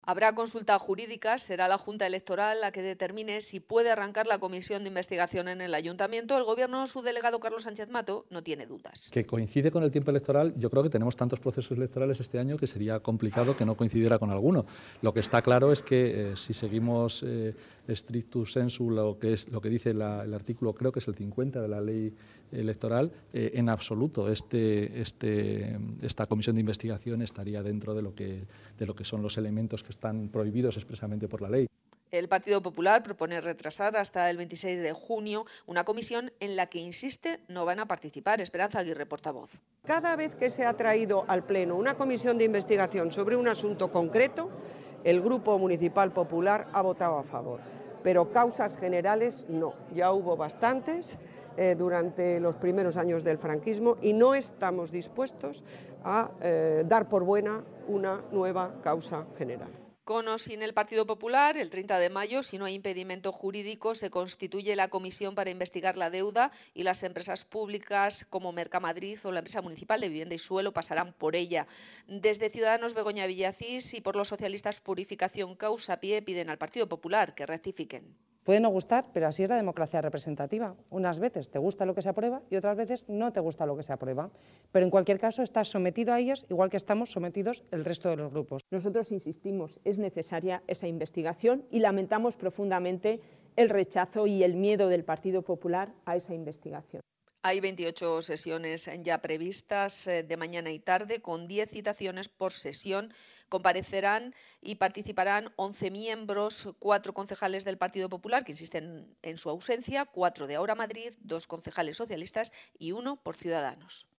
Habrá consulta jurídica, será la Junta Electoral la que determine si puede arrancar la comisión de investigación en el Ayuntamiento. El Gobierno, su delegado Carlos Sánchez Mato, no tiene dudas. Que coincide con el tiempo electoral, yo creo que tenemos tantos procesos electorales este año que sería complicado que no coincidiera con alguno. Lo que está claro es que si seguimos stricto sensu lo que dice el artículo, creo que es el 50 de la ley electoral, en absoluto esta comisión de investigación estaría dentro de lo que son los elementos que están prohibidos expresamente por la ley. El Partido Popular propone retrasar hasta el 26 de junio una comisión en la que, insiste, no van a participar. Esperanza Aguirre, portavoz. Cada vez que se ha traído al Pleno una comisión de investigación sobre un asunto concreto, el Grupo Municipal Popular ha votado a favor, pero causas generales no. Ya hubo bastantes durante los primeros años del franquismo y no estamos dispuestos a dar por buena una nueva causa general. Con o sin el Partido Popular, el 30 de mayo, si no hay impedimento jurídico, se constituye la comisión para investigar la deuda y las empresas públicas como Mercamadrid o la empresa municipal de vivienda y suelo pasarán por ella. Desde Ciudadanos, Begoña Villacís, y por los socialistas Purificación Causapié piden al Partido Popular que rectifiquen. Puede no gustar, pero así es la democracia representativa. Unas veces te gusta lo que se aprueba y otras veces no te gusta lo que se aprueba. Pero en cualquier caso estás sometido a ellas, igual que estamos sometidos el resto de los grupos. Nosotros insistimos, es necesaria esa investigación y lamentamos profundamente el rechazo y el miedo del Partido Popular a esa investigación. Hay 28 sesiones ya previstas de mañana y tarde, con 10 citaciones por sesión. Comparecerán y participarán 11 miembros, 4 concejales del Partido Popular, que insisten en su ausencia, 4 de Ahora Madrid, 2 concejales socialistas y 1 por Ciudadanos.